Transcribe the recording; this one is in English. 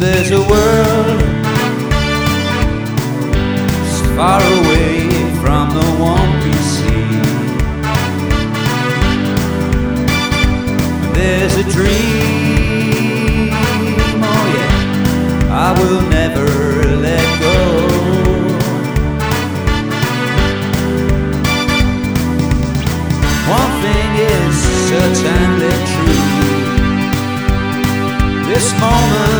there's a world far away from the one we see. There's a dream, oh yeah, I will never let go. One thing is certainly true, this moment